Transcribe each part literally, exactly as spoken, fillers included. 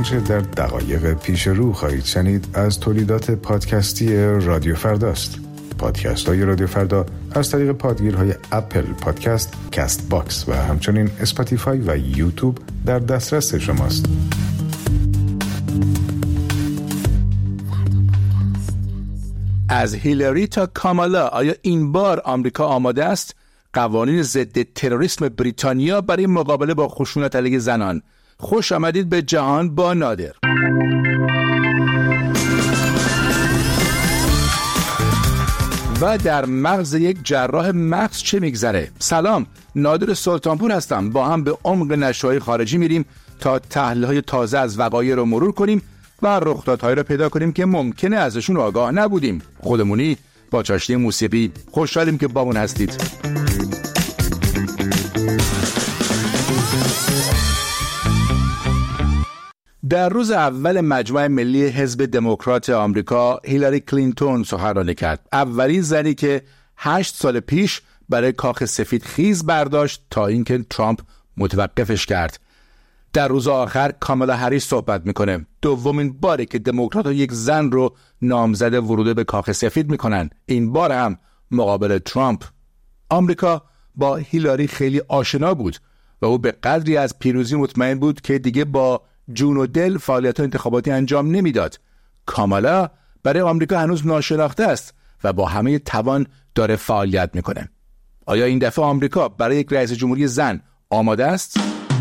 آنچه در دقایق پیش رو خواهید شنید از تولیدات پادکستی رادیو فرداست. پادکست های رادیو فردا از طریق پادگیرهای اپل پادکست، کست باکس و همچنین اسپاتیفای و یوتیوب در دسترس شماست. از هیلاری تا کامالا، آیا این بار آمریکا آماده است قوانین ضد تروریسم بریتانیا برای مقابله با خشونت علیه زنان؟ خوش آمدید به جهان با نادر. و در مغز یک جراح مغز چه میگذره؟ سلام، نادر سلطانپور هستم. با هم به عمق نشریه‌های خارجی میریم تا تحلیل‌های تازه از وقایع رو مرور کنیم و رخدادهایی رو پیدا کنیم که ممکنه ازشون آگاه نبودیم. خودمونی با چاشنی موسیقی. خوشحالیم که بامون هستید. در روز اول مجمع ملی حزب دموکرات آمریکا، هیلاری کلینتون سخنرانی کرد. اولین زنی که هشت سال پیش برای کاخ سفید خیز برداشت تا اینکه ترامپ متوقفش کرد. در روز آخر کامالا هریس صحبت میکنه. دومین باری که دموکرات‌ها یک زن رو نامزد ورود به کاخ سفید میکنن. این بار هم مقابل ترامپ. آمریکا با هیلاری خیلی آشنا بود و او به قدری از پیروزی مطمئن بود که دیگه با جون و دل فعالیت انتخاباتی انجام نمیداد. کامالا برای آمریکا هنوز ناشناخته است و با همه توان داره فعالیت میکنه. آیا این دفعه آمریکا برای یک رئیس جمهوری زن آماده است؟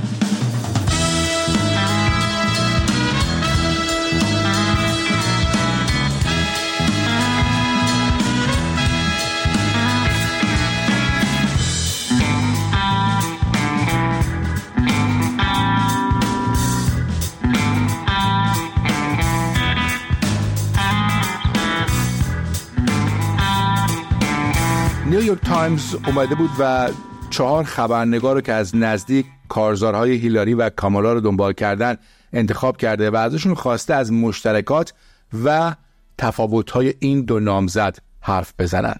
نیویورک تایمز اومده بود و چهار خبرنگار رو که از نزدیک کارزارهای هیلاری و کامالا رو دنبال کردن انتخاب کرده و ازشون خواسته از مشترکات و تفاوت‌های این دو نامزد حرف بزنن.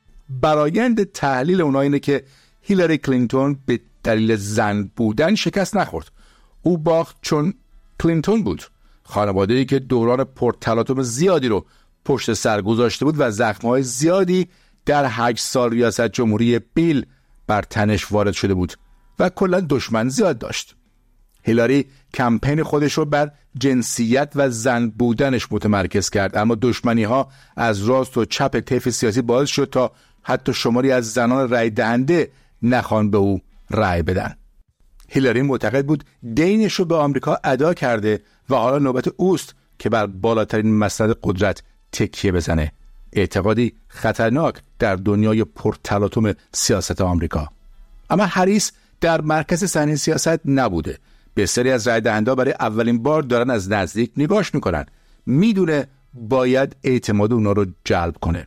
برآیند تحلیل اونها اینه که هیلاری کلینتون به دلیل زن بودن شکست نخورد. او باخت چون کلینتون بود. خانواده‌ای که دوران پرتلاطم زیادی رو پشت سر گذاشته بود و زخم‌های زیادی در هشت سال ریاست جمهوری بیل بر تنش وارد شده بود و کلا دشمن زیاد داشت. هیلاری کمپین خودش رو بر جنسیت و زن بودنش متمرکز کرد، اما دشمنی ها از راست و چپ طیف سیاسی باعث شد تا حتی شماری از زنان رای دهنده نخوان به او رای بدن. هیلاری معتقد بود دینش رو به آمریکا ادا کرده و حالا نوبت اوست که بر بالاترین مسند قدرت تکیه بزنه. اعتقادی خطرناک در دنیای پرتلاطم سیاست آمریکا. اما هریس در مرکز صحنه سیاست نبوده. بسیاری از رای دهنده برای اولین بار دارن از نزدیک نگاش میکنن. میدونه باید اعتماد اونا رو جلب کنه.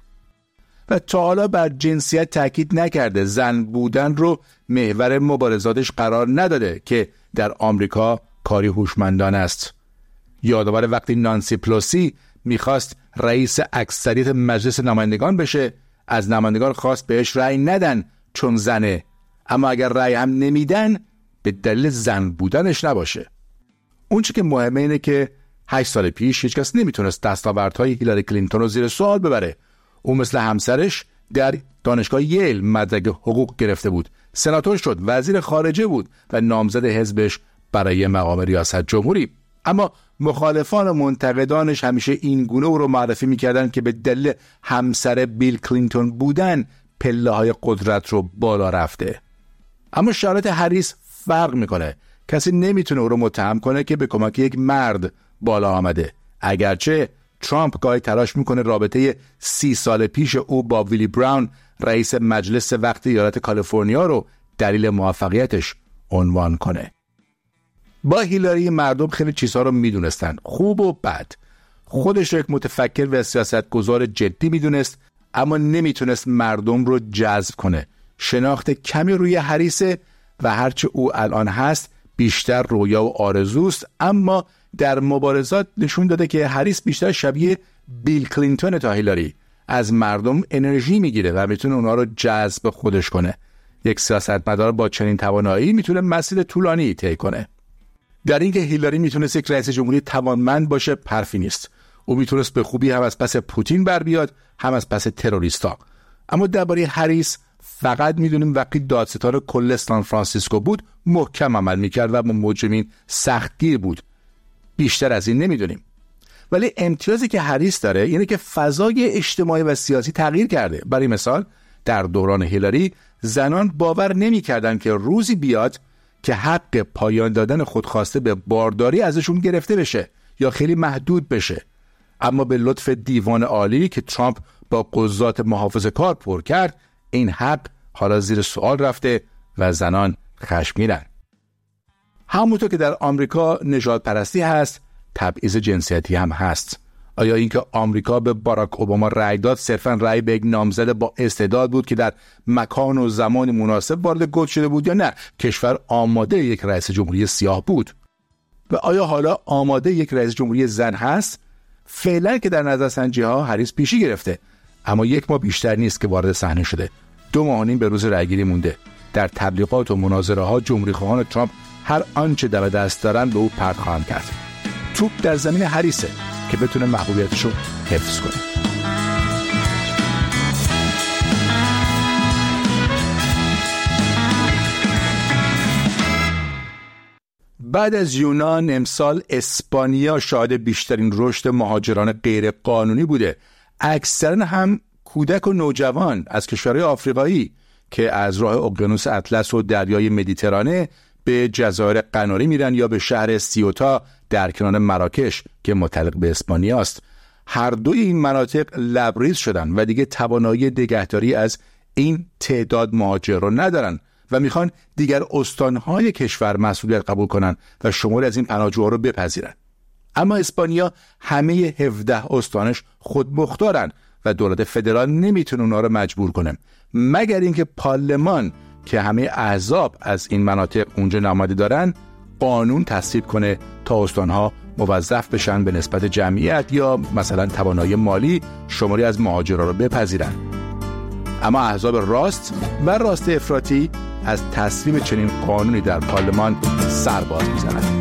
و تا حالا بر جنسیت تاکید نکرده. زن بودن رو محور مبارزاتش قرار نداده که در آمریکا کاری هوشمندانه است. یادآور وقتی نانسی پلوسی میخواست رئیس اکثریت مجلس نمایندگان بشه، از نمایندگان خواست بهش رأی ندن چون زنه، اما اگر رأی هم نمیدن به دلیل زن بودنش نباشه. اون چی که مهمه اینه که هشت سال پیش هیچ کس نمیتونست دستاوردهای هیلاری کلینتون رو زیر سوال ببره. اون مثل همسرش در دانشگاه ییل مدرک حقوق گرفته بود، سناتور شد، وزیر خارجه بود و نامزد حزبش برای مقام ریاست جمهوری. اما مخالفان و منتقدانش همیشه این گونه او رو معرفی میکردن که به دلیل همسر بیل کلینتون بودن پله های قدرت رو بالا رفته. اما شرایط هریس فرق میکنه. کسی نمیتونه او رو متهم کنه که به کمک یک مرد بالا آمده. اگرچه ترامپ گاهی تلاش میکنه رابطه سی سال پیش او با ویلی براون رئیس مجلس وقت ایالت کالیفرنیا رو دلیل موفقیتش عنوان کنه. با هیلاری مردم خیلی چیزها رو میدونستن، خوب و بد. خودش رو یک متفکر و سیاستگزار جدی میدونست، اما نمیتونست مردم رو جذب کنه. شناخت کمی روی هریسه و هرچه او الان هست بیشتر رویا و آرزوست، اما در مبارزات نشون داده که هریس بیشتر شبیه بیل کلینتون تا هیلاری. از مردم انرژی میگیره و میتونه اونا رو جذب خودش کنه. یک سیاستمدار با چنین توانایی میتونه مسیر طولانی طی کنه. در اینکه هیلاری میتونست یک رئیس جمهوری توانمند باشه حرفی نیست. او میتونست به خوبی هم از پس پوتین بر بیاد، هم از پس تروریستا. اما درباره هریس فقط میدونیم وقتی دادستان کل سان فرانسیسکو بود محکم عمل میکرد و با مجرمین سختگیر بود. بیشتر از این نمیدونیم. ولی امتیازی که هریس داره اینه که فضای اجتماعی و سیاسی تغییر کرده. برای مثال در دوران هیلاری زنان باور نمیکردن که روزی بیاد که حق پایان دادن خودخواسته به بارداری ازشون گرفته بشه یا خیلی محدود بشه. اما به لطف دیوان عالی که ترامپ با قضات محافظه‌کار پر کرد، این حق حالا زیر سوال رفته و زنان خشمگینن. همونطور که در آمریکا نژاد پرستی هست، تبعیض جنسیتی هم هست. آیا اینکه آمریکا به باراک اوباما رأی داد صرفاً رأی به یک نامزد با استعداد بود که در مکان و زمان مناسب وارد گود شده بود، یا نه کشور آماده یک رئیس جمهوری سیاه بود؟ و آیا حالا آماده یک رئیس جمهوری زن هست؟ فعلا که در نظرسنجی ها هریس پیشی گرفته، اما یک ماه بیشتر نیست که وارد صحنه شده. دو ماه و نیم به روز رأیگیری مونده. در تبلیغات و مناظره ها جمهوریخواهان ترامپ هر آنچه دم دست دارن به او پرت خواهند کرد. توپ در زمین هریسه که بتونه محبوبیتش رو حفظ کنه. بعد از یونان امسال اسپانیا شاهد بیشترین رشد مهاجران غیر قانونی بوده. اکثرا هم کودک و نوجوان از کشورهای آفریقایی که از راه اقیانوس اطلس و دریای مدیترانه به جزایر قناری میرن یا به شهر سیوتا در کنار مراکش که متعلق به اسپانیا است. هر دوی این مناطق لبریز شدن و دیگه توانایی نگهداری از این تعداد مهاجر رو ندارن و میخوان دیگر استانهای کشور مسئولیت قبول کنن و شماری از این پناهجوها رو بپذیرن. اما اسپانیا همه هفده استانش خودمختارن و دولت فدرال نمیتونه اونا رو مجبور کنه، مگر اینکه پارلمان که همه احزاب از این مناطق اونجا نماینده دارن قانون تصویب کنه تا استانها موظف بشن به نسبت جمعیت یا مثلا توانایی مالی شماری از مهاجرا رو بپذیرن. اما احزاب راست و راست افراطی از تصویب چنین قانونی در پارلمان سر باز میزنند.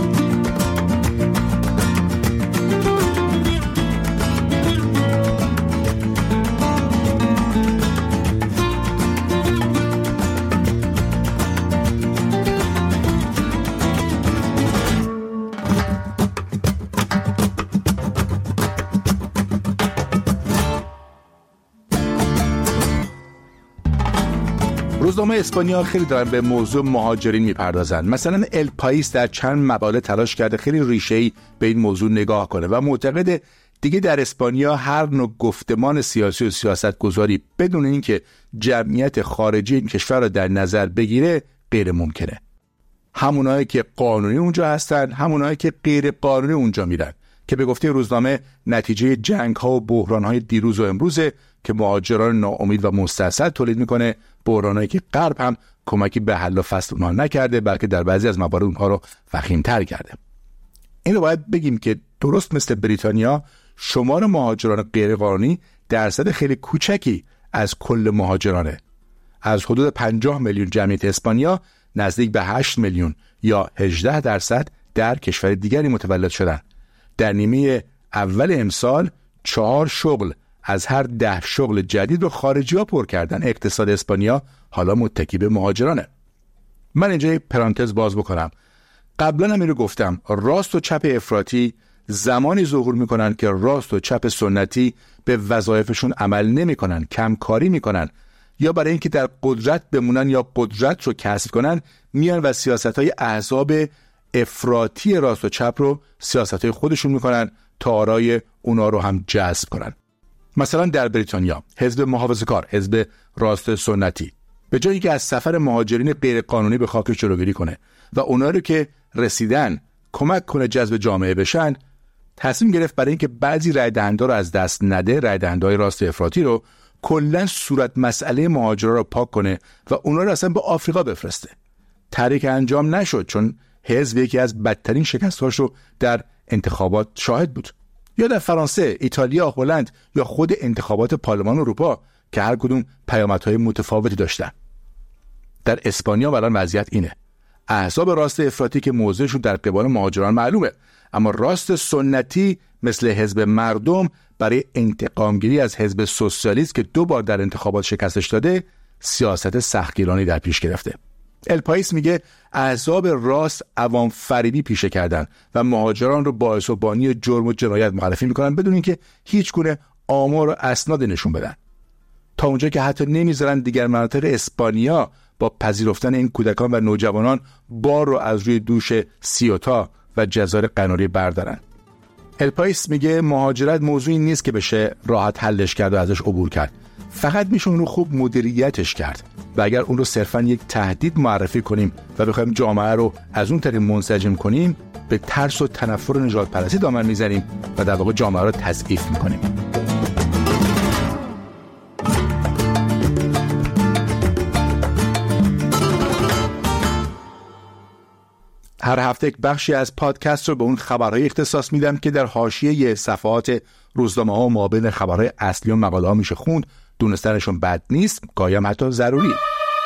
روزنامه اسپانیا خیلی دارن به موضوع مهاجرین میپردازن. مثلا ال پایس در چند مقاله تلاش کرده خیلی ریشه‌ای به این موضوع نگاه کنه و معتقده دیگه در اسپانیا هر نوع گفتمان سیاسی و سیاستگذاری بدون اینکه جمعیت خارجی این کشور را در نظر بگیره غیر ممکنه. همونایی که قانونی اونجا هستن، همونایی که غیر قانونی اونجا میرن، که به گفته روزنامه نتیجه جنگ‌ها و بحران‌های دیروز و امروزه که مهاجران ناامید و مستعصل تولید میکنه، بحرانایی که غرب هم کمکی به حل و فصل اونها نکرده بلکه در بعضی از موارد اونها رو وخیم‌تر کرده. این رو باید بگیم که درست مثل بریتانیا شمار مهاجران غیرقانونی درصد خیلی کوچکی از کل مهاجرانه. از حدود پنجاه میلیون جمعیت اسپانیا نزدیک به هشت میلیون یا هجده درصد در کشور دیگری متولد شدن. در نیمه اول امسال چهار شغل از هر ده شغل جدید رو خارجی ها پر کردن. اقتصاد اسپانیا حالا متکی به مهاجرانه. من اینجا پرانتز باز بکنم. قبلا هم این رو گفتم، راست و چپ افراطی زمانی ظهور میکنن که راست و چپ سنتی به وظایفشون عمل نمیکنن، کم کاری میکنن، یا برای اینکه در قدرت بمونن یا قدرت رو کسب کنن میان و سیاست‌های احزاب افراطی راست و چپ رو سیاست‌های خودشون میکنن تا آرای اونا رو هم جذب کنن. مثلا در بریتانیا حزب محافظه‌کار، حزب راست سنتی، به جایی که از سفر مهاجرین غیر قانونی به خاکش جلوگیری کنه و اونا رو که رسیدن کمک کنه جذب جامعه بشن، تصمیم گرفت برای اینکه بعضی رای دهنده رو از دست نده، رای دهنده‌های راست افراطی رو کلا صورت مسئله مهاجرا رو پاک کنه و اونا رو اصلا به آفریقا بفرسته. تحریک انجام نشد چون حزب یکی از بدترین شکست‌هاش رو در انتخابات شاهد بود. یا در فرانسه، ایتالیا، هلند یا خود انتخابات پارلمان اروپا که هر کدوم پیامدهای متفاوتی داشتن. در اسپانیا الان وضعیت اینه. احزاب راست افراطی که موضعشون در قبال مهاجران معلومه، اما راست سنتی مثل حزب مردم برای انتقامگیری از حزب سوسیالیست که دو بار در انتخابات شکستش داده سیاست سختگیرانه در پیش گرفته. الپایس میگه احزاب راست عوام فریبی پیشه کردن و مهاجران رو باعث و بانی جرم و جنایت معرفی میکنن بدون اینکه هیچ گونه آمار و اسناد نشون بدن، تا اونجا که حتی نمیذارن دیگر مناطق اسپانیا با پذیرفتن این کودکان و نوجوانان بار رو از روی دوش سیوتا و جزایر قناری بردارن. الپایس میگه مهاجرت موضوعی نیست که بشه راحت حلش کرد و ازش عبور کرد، فقط میشه اون رو خوب مدیریتش کرد و اگر اون رو صرفاً یک تهدید معرفی کنیم و بخوایم جامعه رو از اون طریق منسجم کنیم به ترس و تنفر و نژاد پرستی دامن میزنیم و در واقع جامعه رو تضعیف میکنیم. هر هفته یک بخشی از پادکست رو به اون خبرهای اختصاص میدم که در حاشیه صفحات روزنامه‌ها و مابین خبرهای اصلی و مقاله‌ها میشه خوند. دونستنشون بد نیست، گاهی هم حتی ضروری.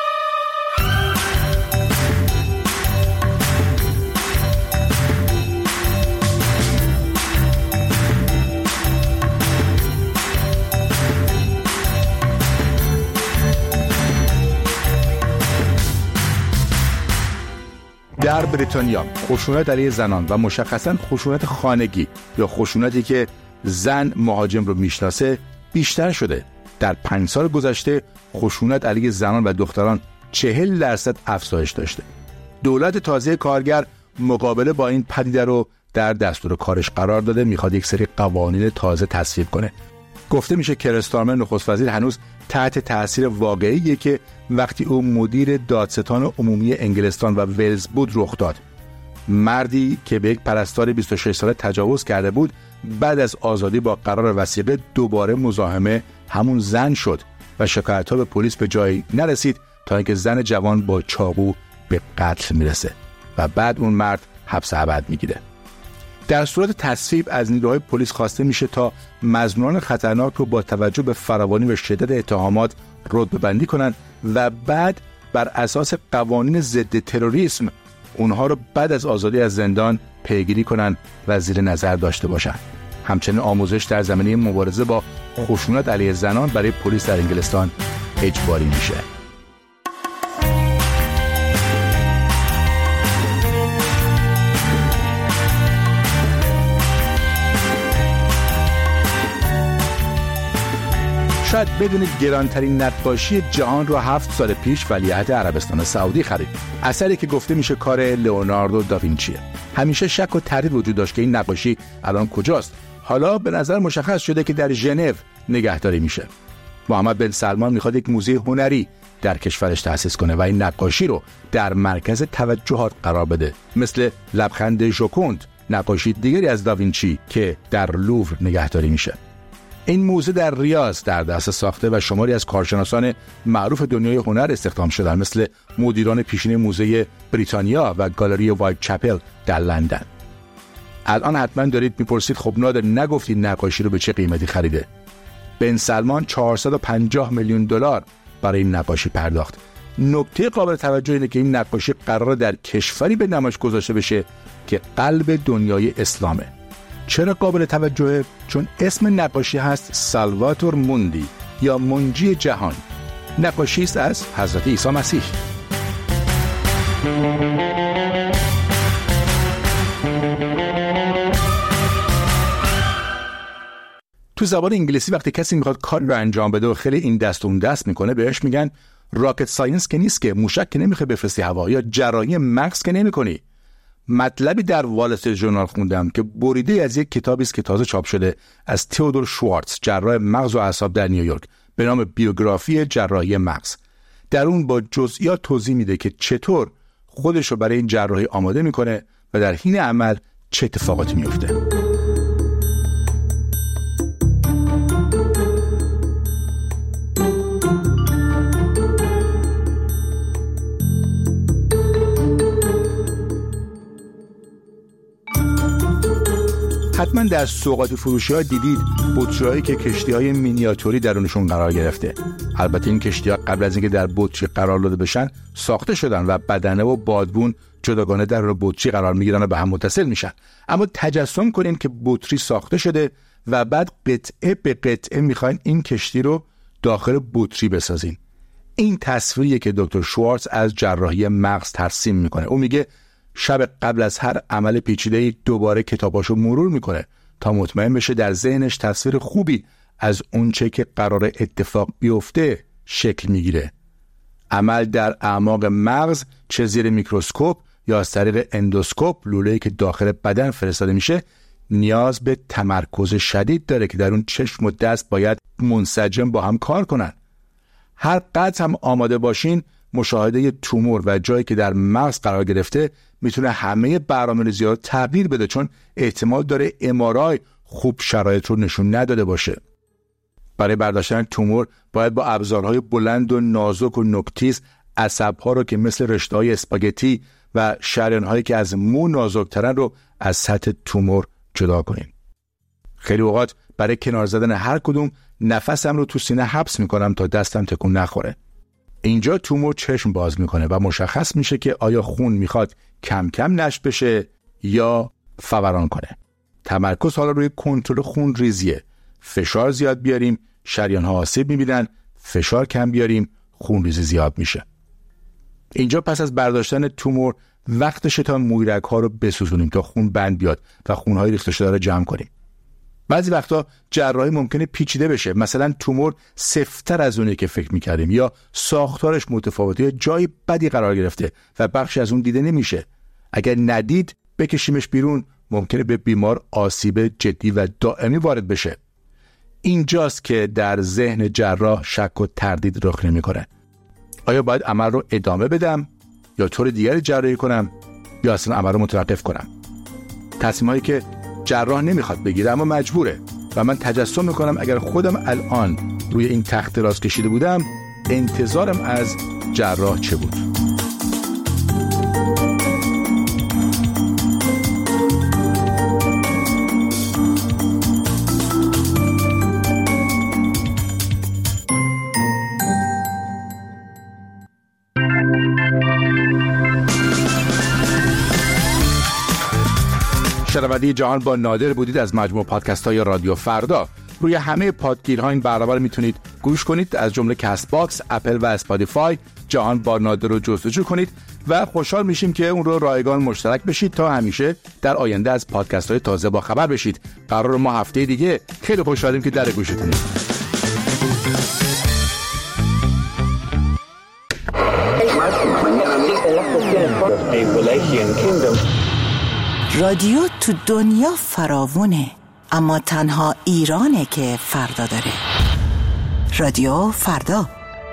در بریتانیا خشونت علیه زنان و مشخصاً خشونت خانگی یا خشونتی که زن مهاجم رو میشناسه بیشتر شده. در پنج سال گذشته خشونت علیه زنان و دختران چهل درصد افزایش داشته. دولت تازه کارگر مقابله با این پدیده رو در دستور کارش قرار داده، میخواد یک سری قوانین تازه تصویب کنه. گفته میشه کیر استارمر نخست وزیر هنوز تحت تاثیر واقعیه که وقتی او مدیر دادستان عمومی انگلستان و ولز بود رخ داد. مردی که به یک پرستار بیست و شش ساله تجاوز کرده بود بعد از آزادی با قرار وثیقه دوباره مزاحم همون زن شد و شکایت‌ها به پلیس به جایی نرسید تا اینکه زن جوان با چاقو به قتل میرسه و بعد اون مرد حبس ابد میگیره. در صورت تصویب از نیروهای پلیس خواسته میشه تا مظنونان خطرناک رو با توجه به فراوانی و شدت اتهامات رتبه‌بندی کنن و بعد بر اساس قوانین ضد تروریسم اونها رو بعد از آزادی از زندان پیگیری کنن و زیر نظر داشته باشن. همچنین آموزش در زمینه مبارزه با خشونت علیه زنان برای پلیس در انگلستان اجباری میشه. شاید بدونید گرانترین نقاشی جهان رو هفت سال پیش ولیعهد عربستان سعودی خرید. اثری که گفته میشه کار لئوناردو داوینچیه. همیشه شک و تردید وجود داشت که این نقاشی الان کجاست. حالا به نظر مشخص شده که در ژنو نگهداری میشه. محمد بن سلمان میخواد یک موزه هنری در کشورش تأسیس کنه و این نقاشی رو در مرکز توجهات قرار بده، مثل لبخند ژوکوند، نقاشی دیگری از داوینچی که در لوور نگهداری میشه. این موزه در ریاض در دست ساخته و شماری از کارشناسان معروف دنیای هنر استخدام شدن، مثل مدیران پیشین موزه بریتانیا و گالری وایت چپل در لندن. الان حتما دارید میپرسید خب نادر نگفتید نقاشی رو به چه قیمتی خریده؟ بن سلمان چهارصد و پنجاه میلیون دلار برای این نقاشی پرداخت. نکته قابل توجه اینه که این نقاشی قرار در کشوری به نمایش گذاشته بشه که قلب دنیای اسلامه. چرا قابل توجهه؟ چون اسم نقاشی هست سالواتور موندی یا منجی جهان. نقاشی است از حضرت عیسی مسیح. تو زبان انگلیسی وقتی کسی میخواد کار رو انجام بده و خیلی این دست اون دست میکنه بهش میگن راکت ساینس که نیست که، موشک که نمیخوای بفرستی هوا، یا جراحی مغز که نمیکنی. مطلبی در وال استریت ژورنال خوندم که بریده از یک کتابی است که تازه چاپ شده از تئودور شوارتز، جراح مغز و اعصاب در نیویورک، به نام بیوگرافی جراحی مغز. در اون با جزئیات توضیح میده که چطور خودش رو برای این جراحی آماده میکنه و در حین عمل چه اتفاقاتی میفته. حتما در سوغاتی فروشی ها دیدید بطری‌هایی که کشتی‌های مینیاتوری درونشون قرار گرفته. البته این کشتی‌ها قبل از اینکه در بطری قرار داده بشن ساخته شدن و بدنه و بادبون جداگانه در رو بطری قرار میگیرن و به هم متصل میشن. اما تجسم کنین که بطری ساخته شده و بعد قطعه به قطعه میخواین این کشتی رو داخل بطری بسازین. این تصویریه که دکتر شوارتز از جراحی مغز ترسیم میکنه. اون میگه شب قبل از هر عمل پیچیده‌ای دوباره کتاباشو مرور میکنه تا مطمئن بشه در ذهنش تصویر خوبی از اون چه که قرار اتفاق بیفته شکل میگیره. عمل در اعماق مغز، چه زیر میکروسکوپ یا از طریق اندوسکوپ، لوله‌ای که داخل بدن فرستاده میشه، نیاز به تمرکز شدید داره که در اون چشم و دست باید منسجم با هم کار کنن. هر قدر هم آماده باشین، مشاهده تومور و جایی که در مغز قرار گرفته میتونه همه برنامه‌ریزی‌ها رو تغییر بده، چون احتمال داره ام آر آی خوب شرایط رو نشون نداده باشه. برای برداشتن تومور باید با ابزارهای بلند و نازک و نوک‌تیز عصب‌ها رو که مثل رشته‌های اسپاگتی و شریان‌هایی که از مو نازک‌ترن رو از سطح تومور جدا کنین. خیلی اوقات برای کنار زدن هر کدوم نفسم رو تو سینه حبس میکنم تا دستم تکون نخوره. اینجا تومور چشم باز میکنه و مشخص میشه که آیا خون میخواد کم کم نشت بشه یا فوران کنه. تمرکز حالا روی کنترل خون ریزیه. فشار زیاد بیاریم، شریان‌ها آسیب میبینن، فشار کم بیاریم، خون ریزی زیاد میشه. اینجا پس از برداشتن تومور وقتشه تا مویرگ ها رو بسوزونیم تا خون بند بیاد و خونهای ریخته شده رو جمع کنیم. بعضی وقتا جراحی ممکنه پیچیده بشه، مثلا تومور سفت‌تر از اونی که فکر میکردیم یا ساختارش متفاوته یا جای بدی قرار گرفته و بخشی از اون دیده نمیشه. اگر ندید بکشیمش بیرون، ممکنه به بیمار آسیب جدی و دائمی وارد بشه. اینجاست که در ذهن جراح شک و تردید رخ نمیکنه. آیا باید عمل رو ادامه بدم یا طور دیگری جراحی کنم یا اصلا عمل رو متوقف کنم؟ تصمیمایی که جراح نمیخواد بگیره اما مجبوره و من تجسم میکنم اگر خودم الان روی این تخت دراز کشیده بودم انتظارم از جراح چه بود؟ شنونده جهان با نادر بودید از مجموع پادکست های رادیو فردا. روی همه پادگیرها این برنامه رو میتونید گوش کنید، از جمله کست باکس، اپل و اسپاتیفای. جهان با نادر رو جستجو کنید و خوشحال میشیم که اون رو رایگان مشترک بشید تا همیشه در آینده از پادکست های تازه با خبر بشید. قرار ما هفته دیگه خیلی خوشحالیم که در گوشتونید. رادیو تو دنیا فراوونه، اما تنها ایرانه که فردا داره. رادیو فردا.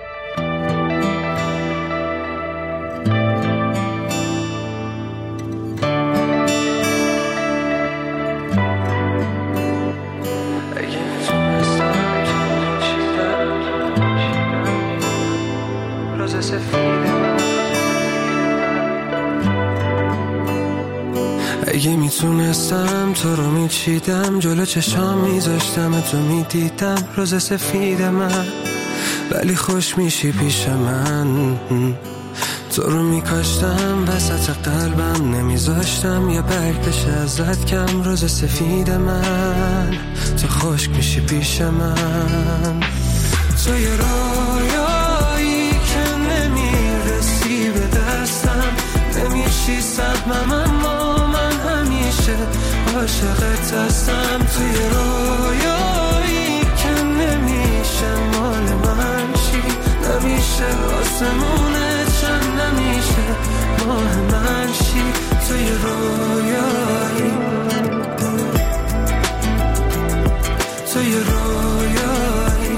اگه میتونستم تو رو میچیدم، جلو چشام میذاشتم تو میدیدم روز سفید من، ولی خوش میشی پیش من. تو رو میکاشتم وسط قلبم، نمیذاشتم یا برگ بشه ازت کم. روز سفید من تو خشک میشی پیش من. تو یه رویایی که نمیرسی به دستم، نمیشی صدمم اما عاشقت هستم. توی رویایی که نمیشه مال من چی، نمیشه آسمونه چند، نمیشه ماه من چی. توی رویایی توی رویایی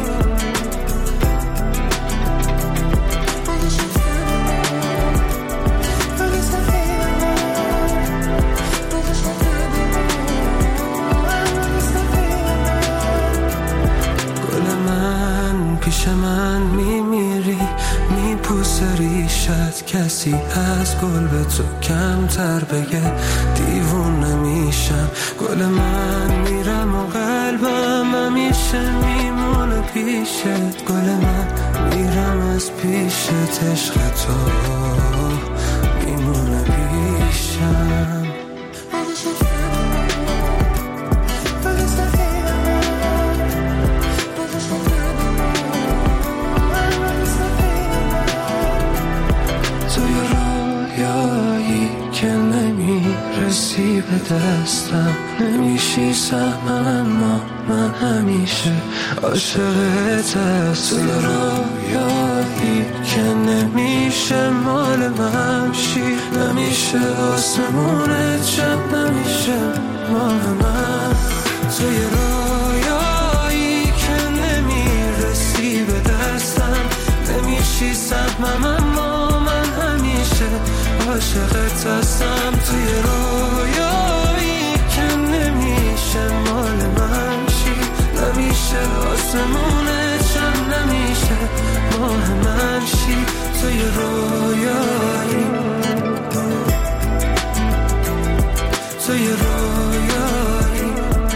پیش من میمیری، میپوسه ریشت، کسی از گل به تو کمتر بگه دیوونه میشم. گل من میرم و قلبم همیشه میمونه پیشت. گل من میرم از پیشت، عشق تو میمونه پیشت. نمیشم. رسی به دستم نمیشی سهمم، اما من همیشه عاشقت هستم. توی رویایی که نمیشه مال من شی، نمیشه آسمونت شب، نمیشه مال من. توی رویایی که نمیرسی به دستم نمیشی سهمم، اما من همیشه عاشقت هستم. توی رویایی که نمیشه مال من شی، نمیشه آسمونت شب، نمیشه ماه من شی. توی رویایی، توی رویایی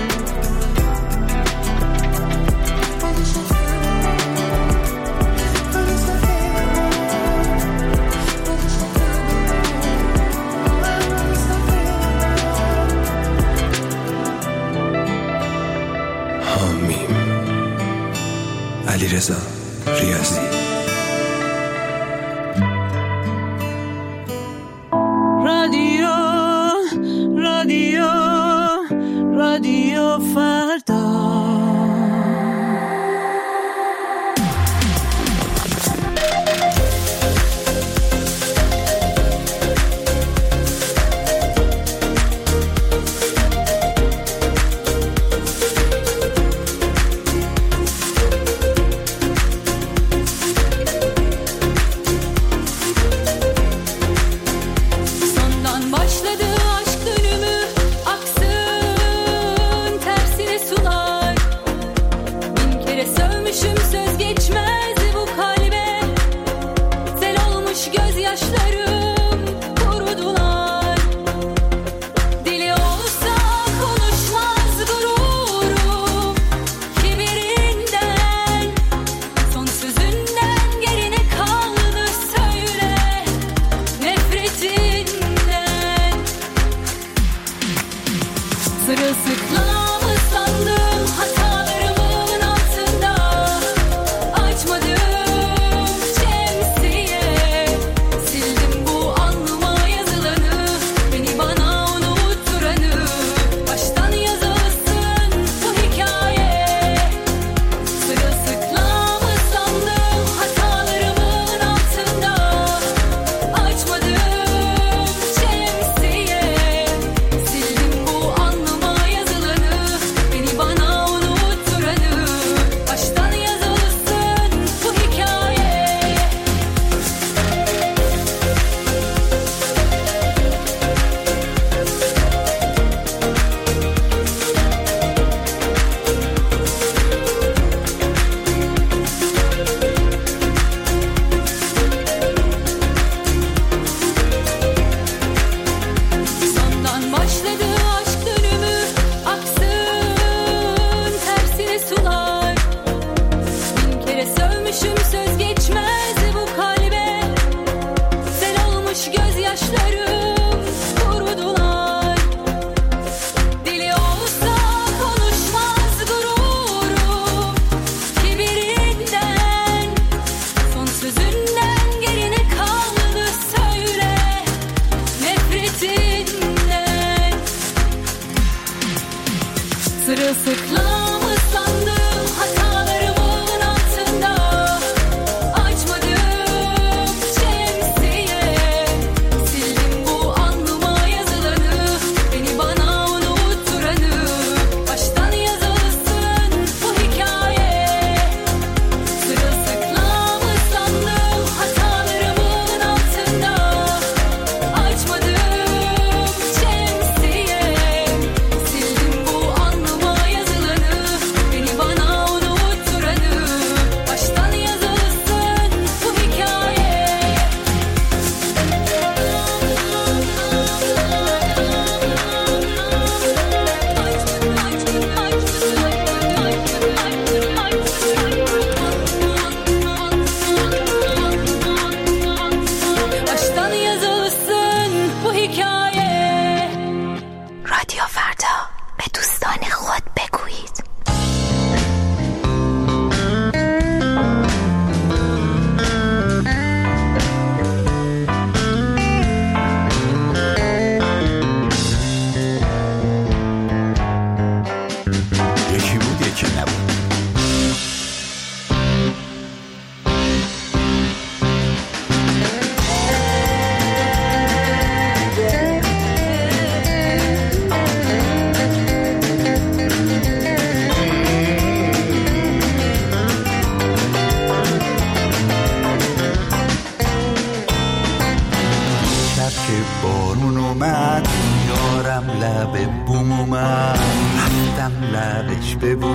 علیرضا ریاضی. رادیو رادیو رادیو فردا.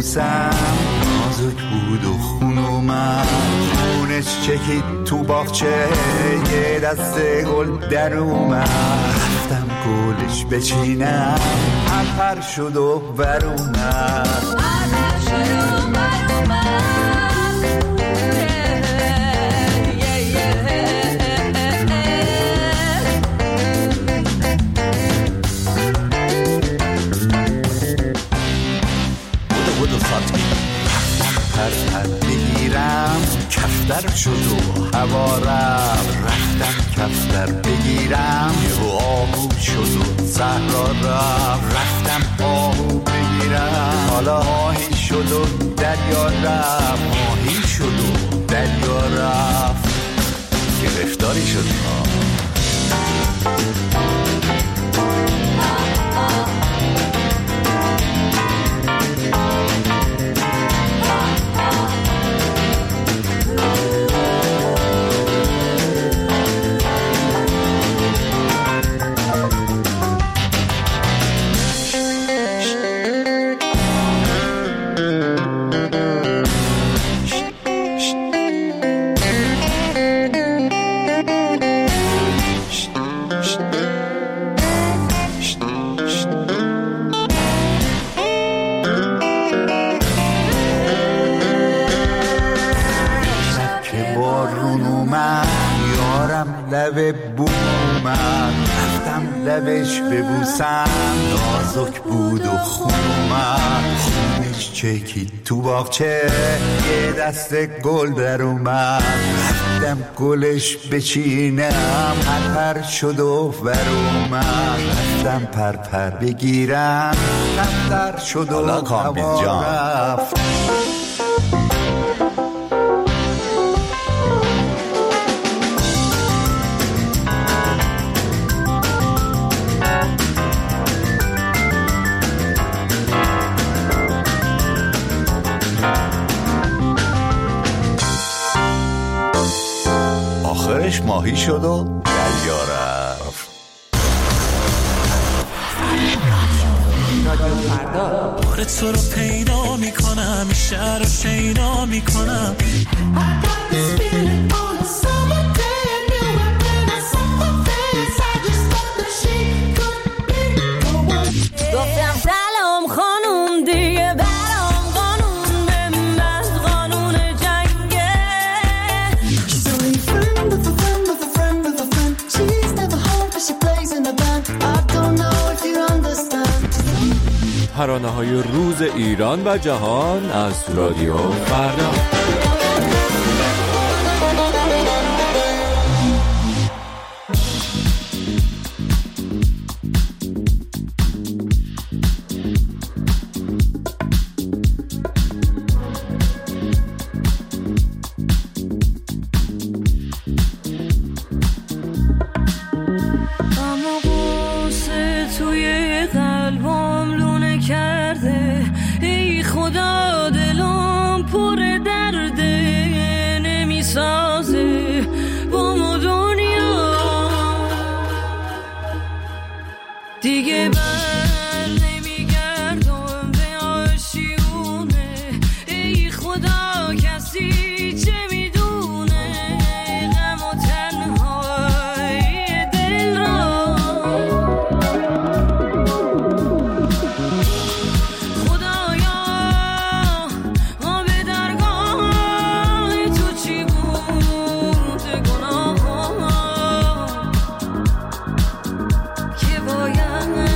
ببوسم نازک بود و خون اومد خونش چکید تو باغچه یه دست گل در اومد رفتم گلش بچینم پر شد و بر اومد کفتر شد و هوا رفت رفتم کفتر بگیرم یهو آهو شد و صحرا رفت رفتم آهو بگیرم حالا ماهی شد و دریا رفت ماهی شد و دریا رفت گرفتاری شد ما لبش ببوسم نازک بود و خون اومد خونش چکید تو باغچه یه دست گل در اومد رفتم گلش بچینم پر پر شد و بر اومد رفتم پر پر بگیرم کفتر شد و هوا رفت آخرش ماهی شد و دریا رفت. بار تو رو پیدا میکنم شهر رو شیدا میکنم گفتم سلام خانوم دیگه برام قانون به من قانون جنگه She's only a friend of a friend of a friend of a friend She's never home but she plays in a band I don't know if you understand ترانه های روز ایران و جهان از رادیو فردا. دیگه بر نمیگردم به آشیونه ای خدا کسی چه میدونه غم و تنهای دل را خدایا ما به درگاه تو چی بود گناه که باید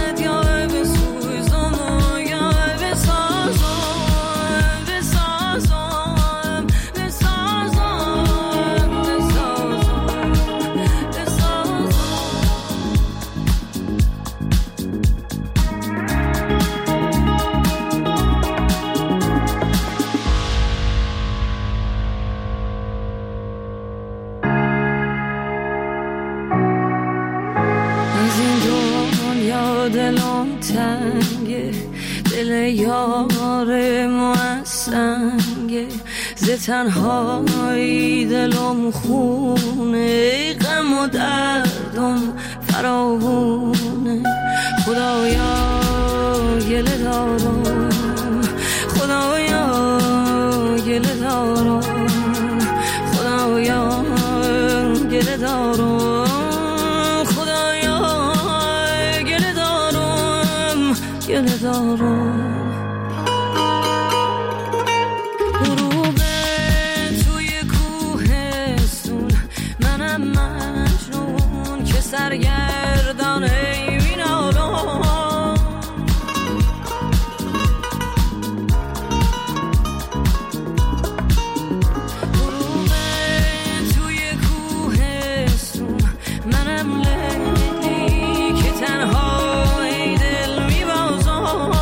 دلم تنگه دل یار ما سنگه ز تنهایی دلم خونه غم و دردم فراوونه خدایا گله دارم خدایا گله دارم خدایا گله دارم خدایا گله دارم گله دارم سرگردان ای نالم غروب توی کوهستون منم لیلی که تنها ای دل میبازم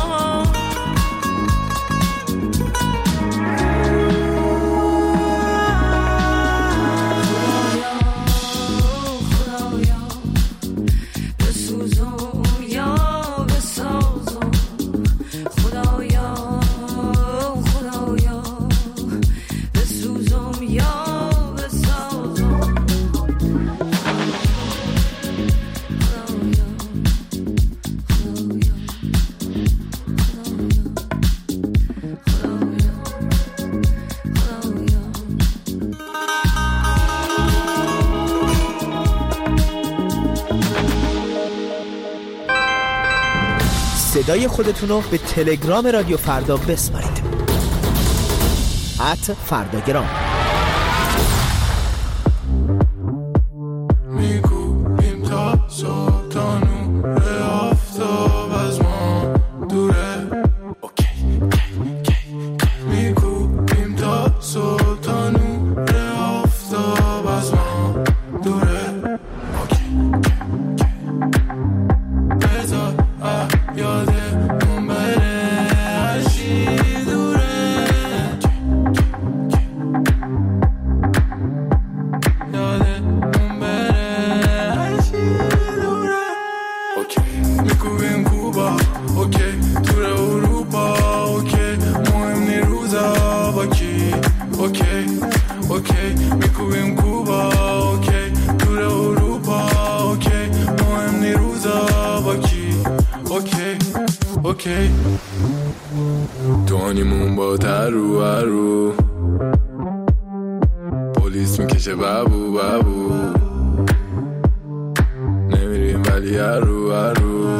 صدای خودتون رو به تلگرام رادیو فردا بسپارید. ات فرداگرام. میگویم تا صبح تا نور آفتاب از ما دوره. میگویم تا صبح تا نور آفتاب از ما دوره. بذار یادمون بره هرچی دوره. یادمون بره هرچی دوره. اوکی میگویم کوبا اوکی دور اروپا اوکی مهم نی روزا با کی اوکی اوکی میگویم کوبا اوکی دور اروپا اوکی مهم نی روزا با کی اوکی اوکی دونیمون با ترو هرو پلیس میکشه بابو بابو نمیریم ولی هرو هرو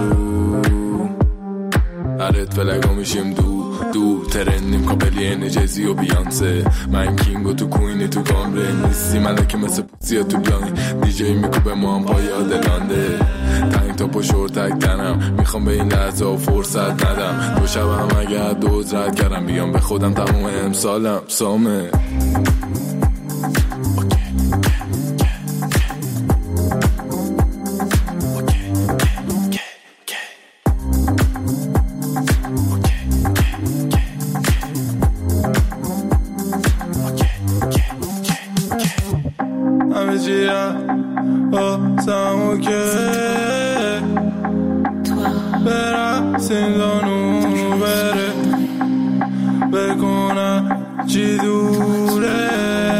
هرت فلگا میشیم دو دو ترندیم کابلی انجزی و بیانسه من کینگو تو کوینی تو کامره نیستی ملکی مثل پوزیا تو بلانی دیجی میکوبه ما هم پای آدلانده تنگ تا پا شورتک تنم میخوام به این لحظه و فرصت ندم دو شبم اگر دوز رد کردم بیام به خودم تموم امسالم سامه برم زندانو بره بکنم چی دوره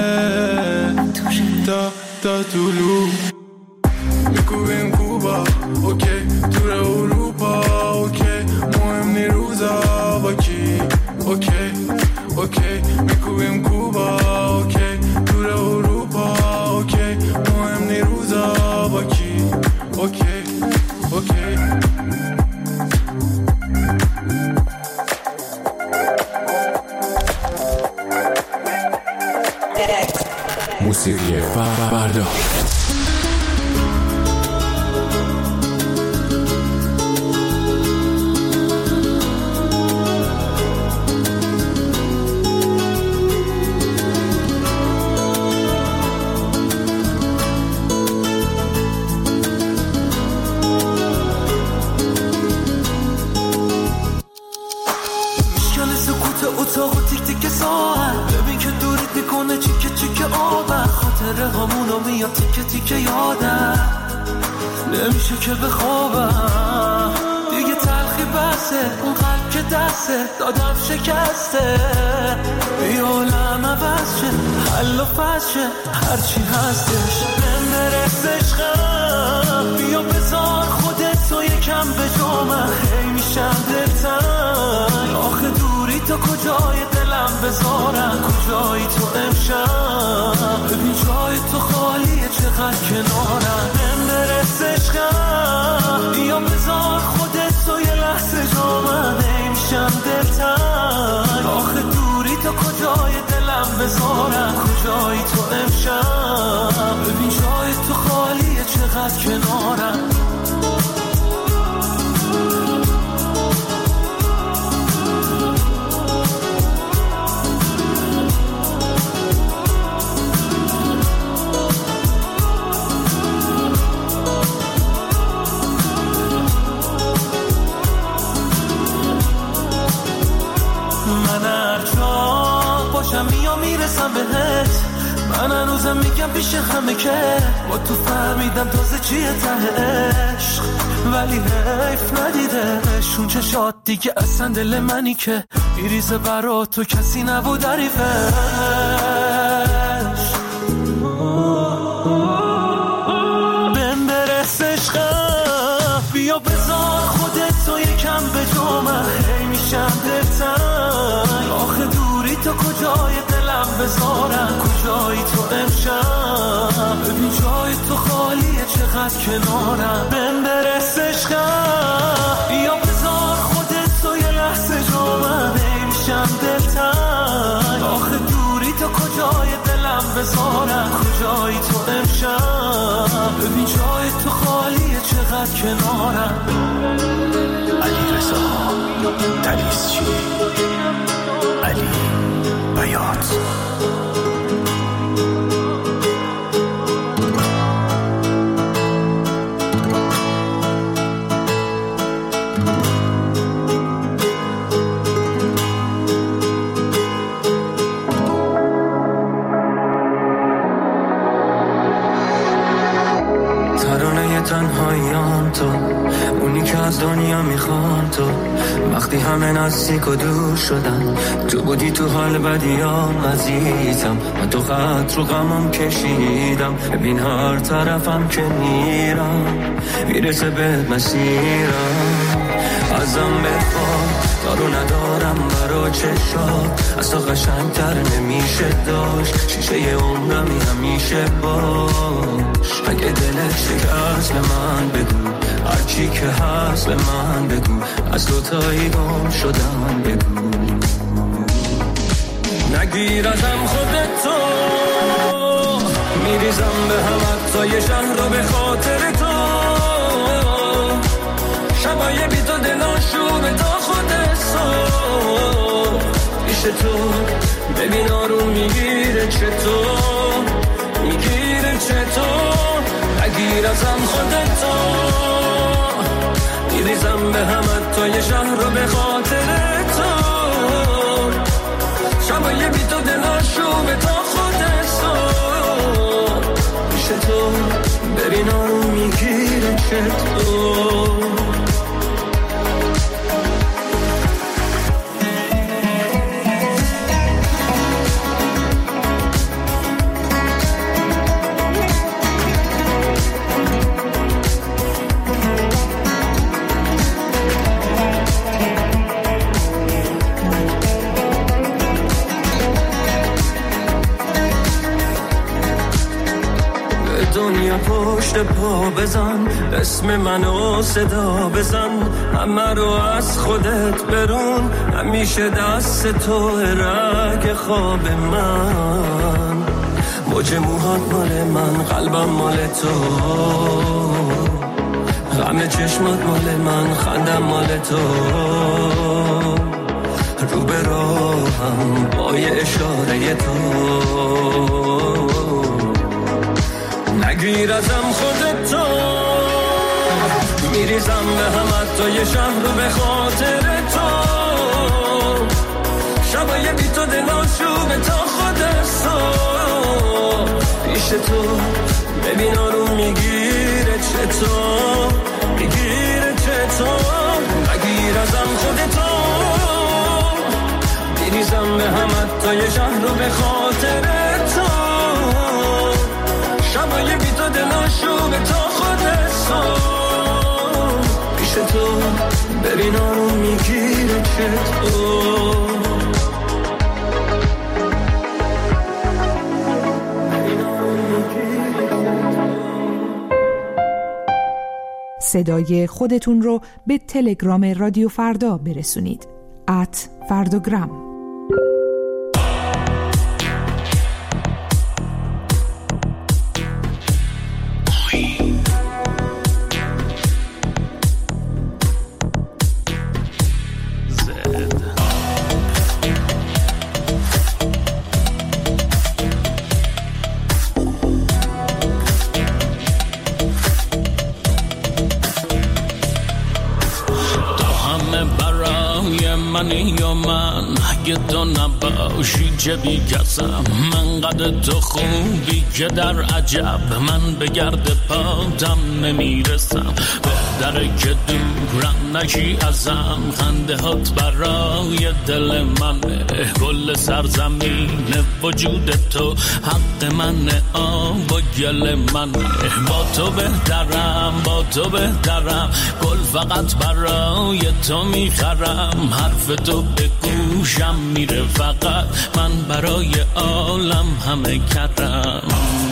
تا تا طولو میکوبیم کوبا اوکی دور اروپا اوکی مهم نی روزا با کی اوکی اوکی میکوبیم کوبا اوکی دور اروپا اوکی مهم نی روزا با کی اوکی اوکی موسیقی فردا. میشکنه سکوت اتاق و تیک تیک ساعت ببین که دوریت میکنه چیکه چیکه آبم خاطره همونو میاد تیکه تیکه یادم نمیشه که بخوابم دیگه تلخی بسه اون قلب که دسته دادم شکسته بیا عالم عوض شه حل و فصل شه هرچی هستش بهم برس عشقم بیا بذار خودت تو یکم به جا من هی میشم دلتنگ آخه دوری تا کجای دلم بذارم، کجایی تو امشب، ببین جای تو خالیه چقدر کنارم. بهم برس عشقم، بیا بذار خودت تو یه لحظه جا من، نمیشم دلتنگ، آخه دوری تا کجای دلم بذارم، کجایی تو امشب، ببین جای تو خالیه چقدر کنارم. باشم میام میرسم بهت، من هنوزم میگم پیش همه که با تو فهمیدم تازه چیه ته عشق، ولی حیف ندیدش اون چشات دیگه اصلا دل منی که میریزه برا تو کسی نبود عریفش. بهم برس عشقم، بیا بذار خودت تو یکم به جا من، هی میشم دلتنگ، آخه دوری تو کجای دلم بذارم، کجایی تو امشب، ببین جای تو خالیه چقدر کنارم. بهم برس عشقم، بیا بذار خودت تو یه لحظه جا من، نمیشم دلتنگ، آخه دوری تو کجای دلم بذارم، کجایی تو امشب، ببین جای تو خالیه چقدر کنارم. علی رضا تلیسچی، علی بیات. ترانه تنهاییام تو، اونی که از دنیا میخوام تو، وقتی همه نزدیک و دور شدن، تو بودی تو حال بدیام عزیزم، من تو خط رو غمم کشیدم، ببین هر طرفم که میرم میرسه به مسیرم، ازم بخواه دارو ندارم برا چشات، از تو قشنگتر نمیشه داشت، شیشه عمرمی همیشه باش، اگه دلت شکست به من بگو، هرچی که هست به من بگو، از دوتایی گم شدم بگو، نگیر ازم خودتو، میریزم به هم حتی شهر رو به خاطر تو، شبای بی تو دلاشو به تا خود صبح، پیش تو ببین آروم میگیره چطور، میگیره چطور، نگیر ازم خودتو، میریزم به هم حتی شهر رو به خاطر تو، شبای بی تو دلاشو به تا خود صبح، پیش تو ببین آروم میگیره چطور. دنیا پشت پا بزن، اسم منو صدا بزن، همه رو از خودت برون، همیشه دست تو رگ خواب من، موج موهات مال من، قلبم مال تو، غم چشمات مال من، خندم مال تو، رو به راهم با یه اشاره تو، نگیر ازم خودتو، میریزم به هم حتی یه شهر رو به خاطر تو، شبای بی تو دلاشو به تا خود صبح، پیش تو ببین آروم میگیره چطور، میگیره چطور، نگیر ازم خودتو، میریزم به هم حتی یه شهر رو به خاطر تو، شبای بی تو دلاشو به تا خود صبح، پیش تو ببین آروم میگیره چطور. صدای خودتون رو به تلگرام رادیو فردا برسونید. ات فردوگرام. منی یا من اگه تو نباشی چه بی کسم، من قد تو خوبی که در عجب من به گرد پاتم نمیرسم، بهتره که دورم نشی ازم، خنده هات برای دل منه، کل سرزمین وجود تو حق منه، آب و گل منه، با تو بهترم با تو بهترم، گل فقط برای تو میخرم، حرف تو به گوشم میره فقط، من برای عالم همه کردم،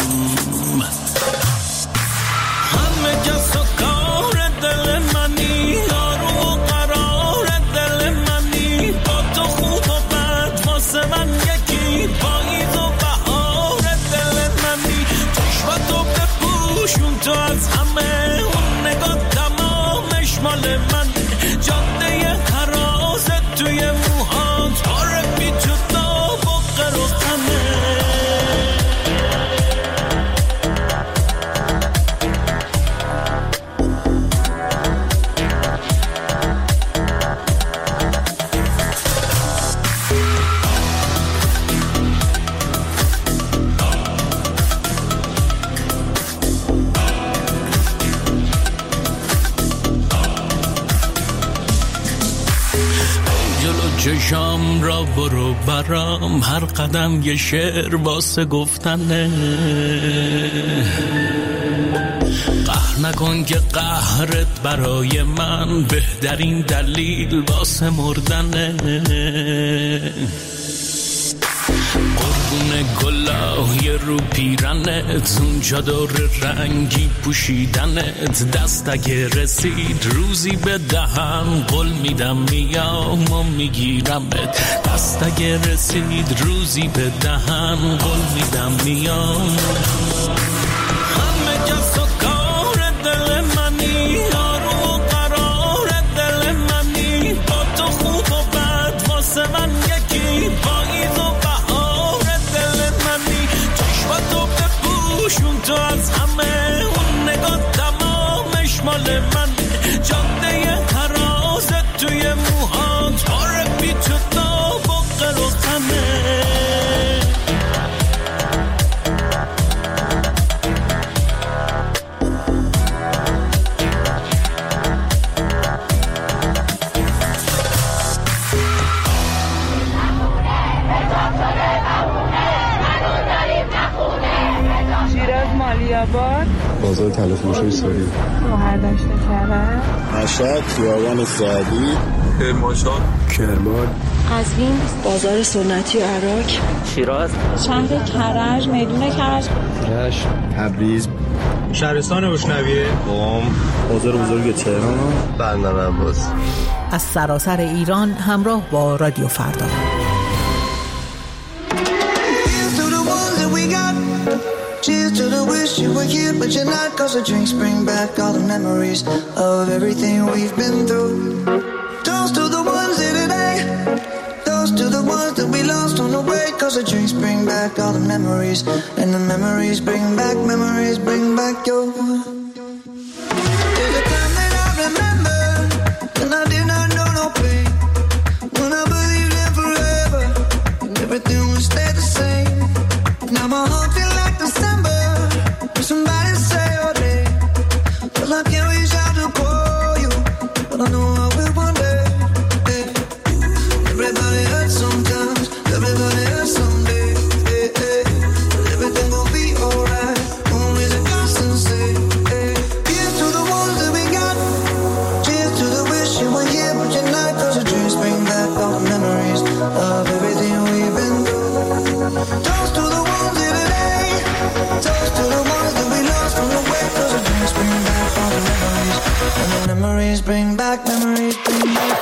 همه کس و کار دل منی، آروم و قرار دل منی، با تو خوب و بد واسه من یکی، پاییز و بهار دل منی، چشمتو بپوشون تو از همه، اون نگاه تمامش مال من، جاده حراست توی موهات، پاره بی جدا بقر و خمه. چشام را برو برام، هر قدم یه شعر واسه گفتنه، قهر نکن که قهرت برای من بهترین دلیل واسه مردنه، قربون گلای رو پیرنت، اون چادر رنگی پوشیدنت، دست اگه رسید روزی به دهن، قول میدم میام و میگیرمت، دست اگه رسید روزی به دهن، قول میدم میام، همه کس و کار دل منی، آروم و قرار دل منی، با تو خوب و بد واسه من یکی، پاییز و شون تو از همه، اون نگاه تمامش مال من، جاده حراست توی موهات، پاره بی جدا بقر و خمه. بازار تلفروشی ساری، برداشت کرد، مشهد، خیابان سعدی، کرمانشاه، کرمان، قزوین، بازار سنتی عراق، شیراز، شهر کرج، میدون کرج، رشت، تبریز، شهرستان روشنویه، قم، بازار بزرگ تهران، بندر عباس. از سراسر ایران همراه با رادیو فردا. Cheers to the wish you were here, but you're not. Cause the drinks bring back all the memories of everything we've been through. Toast to the ones here today, toast to the ones that we lost on the way. Cause the drinks bring back all the memories, and the memories bring back, memories bring back your. There's a time that I remember, when I did not know no pain, when I believed in forever, and everything would stay the same. Now my heart feels like December, when somebody say your name, well I can't reach out to call you, but I know I will one day. Hey. Everybody hurts sometimes, everybody hurts someday. Hey, hey. Everything gon' be alright, always a constant say. Hey. Here's to the ones that we got, cheers to the wish you were here but you're not. Cause the dreams bring back all the memories of everything we've been through. Toast to the ones that it bring back memories, bring back.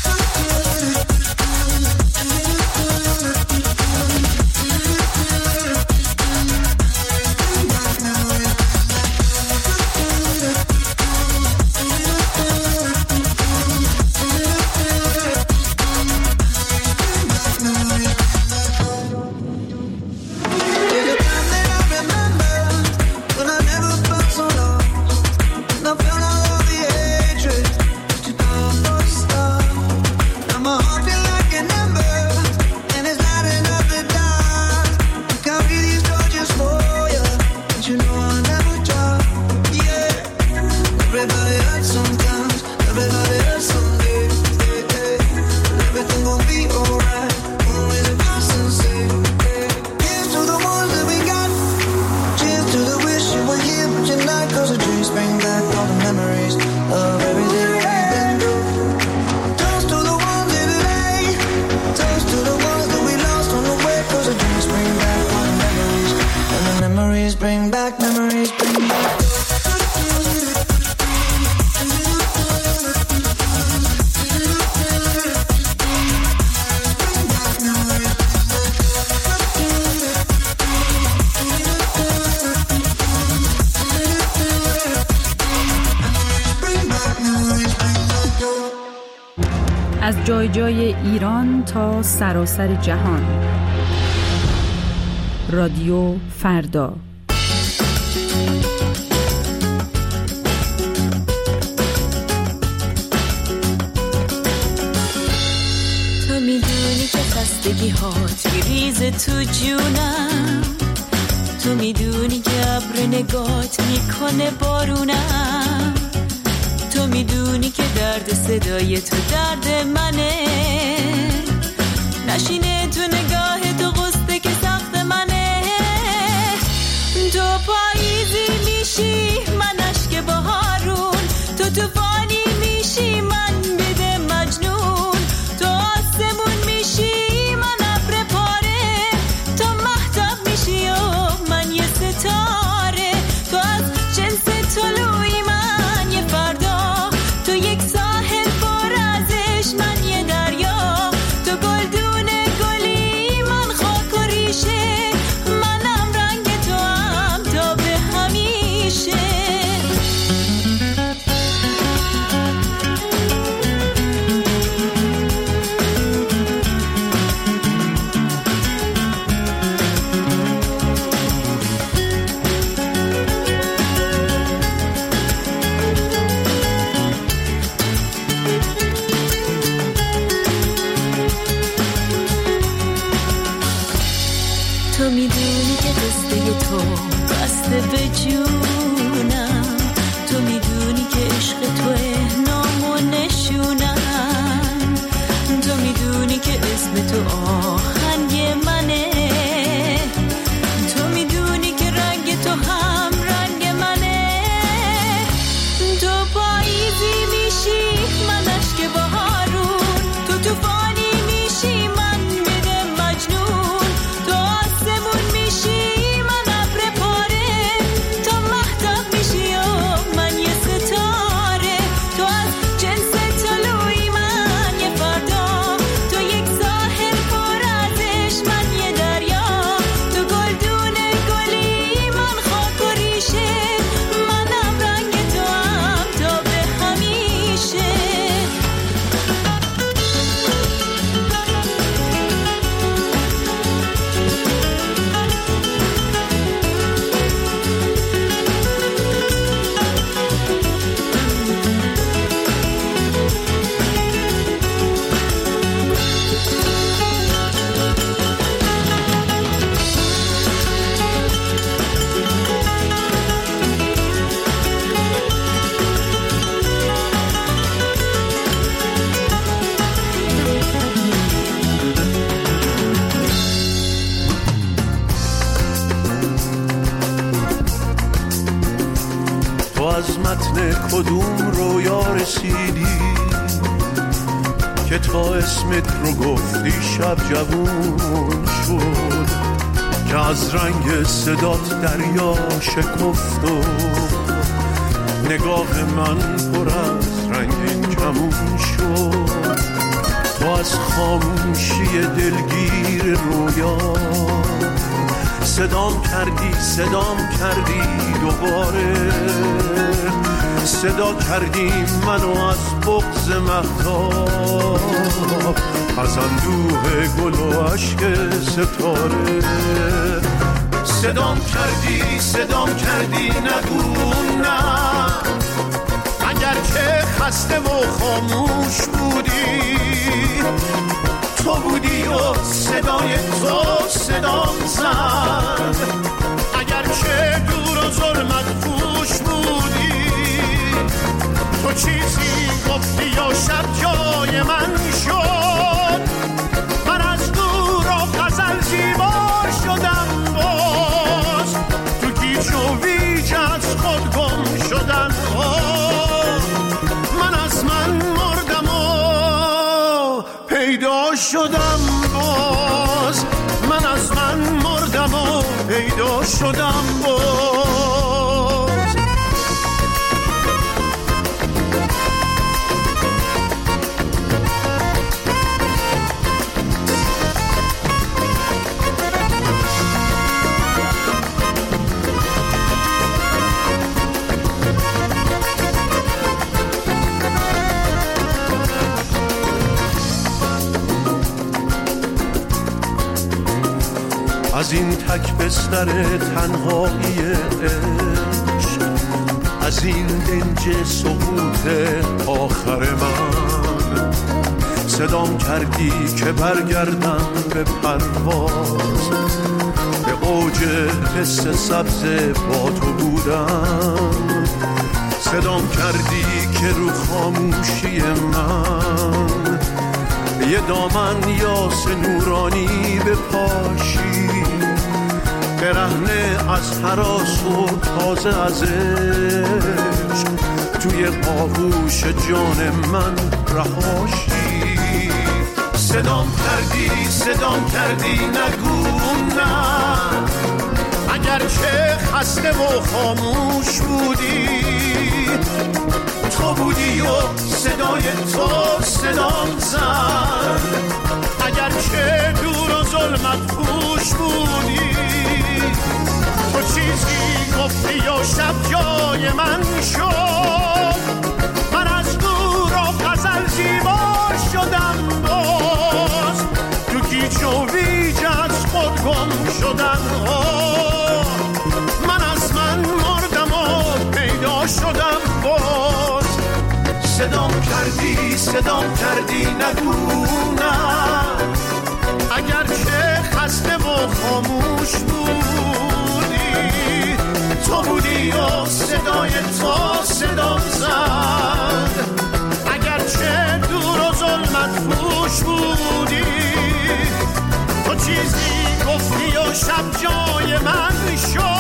از جای جای ایران تا سراسر جهان. رادیو فردا. تو میدونی که خستگی هات میریزه تو جونم، تو میدونی که ابر نگات میکنه بارونم، تو میدونی که درد صدای تو درد منه، نشینه تو نگاه تو قصده که سخت منه، تو پاییزی میشی من اشک بهارون، تو توفانی میشی من بده مجنون، تو آسمون میشی من ابر پاره، تو مهتاب میشی و من یه ستاره، تو از جنس طلوعی من یه فردا، تو یک ساحل پر ازش من یه دریا، تو گلدون گلی من خاک و ریشه، منم رنگ تو هم تا به همیشه. تو میدونی که قصه تو قصد به جونم، تو میدونی که عشق توه نام و نشونم، تو میدونی که اسم تو آهنگ منه، تو میدونی که رنگ تو هم رنگ منه، تو پاییزی میشی من اشک بهارون، تو توفانی میشی من بده مجنون، تو آسمون میشی من ابر پاره، تو مهتاب میشی و من یه ستاره، تو از جنس طلوعی من یه فردا، تو یک ساحل پر ازش من یه دریا، تو گلدون گلی من خاک و ریشه، منم رنگ تو هم تا به همیشه. تو از متن کدوم رویا رسیدی که تا اسمت رو گفتی شب جوون شد، که از رنگ صدات دریا شکفت و نگاه من پر از رنگین تموم شد، تو از خاموشی دلگیر رویا صدام کردی صدام کردی دوباره، صدا کردی منو از بغض مهتاب، از اندوه گل و عشق ستاره. صدام کردی صدام کردی نگو نه، اگر که خسته و خاموش بودی، تو بودی و صدای تو صدام زد، اگر که دور و ظلمت پوش بودی، تو چیزی گفتی و شب جای من شد، من از دور و غزل زیبا شدم، باز تو گیج و ویج از خود گم شدم، من از من مردم و پیدا شدم، باز من از من مردم و پیدا شدم باز. از این تک بستر تنهایی عشق، از این دنج سقوط آخر من، صدام کردی که برگردم به پرواز، به اوج حس سبز با تو بودم، صدام کردی که رو خاموشی من یه دامن یاس نورانی بپاشی، برهنه از هراس و تازه از عشق، توی آغوش جان من رهاشی. صدام کردی صدام کردی نگو نه، اگر که خسته و خاموش بودی، تو بودی و صدای تو صدام زد، اگر که دور و ظلمت پوش بودی، تو چیزی گفتی و شب جای من شد، من از دور و غزل زیبا شدم، باز تو گیج و ویج از خود گم شدم، من از من مردم و پیدا شدم باز. صدام کردی صدام کردی نگو نه، اگر که خسته و خاموش بودی، تو بودی و صدای تو صدام زد، اگر که دور و ظلمت پوش بودی، تو چیزی گفتی و شب جای من شد،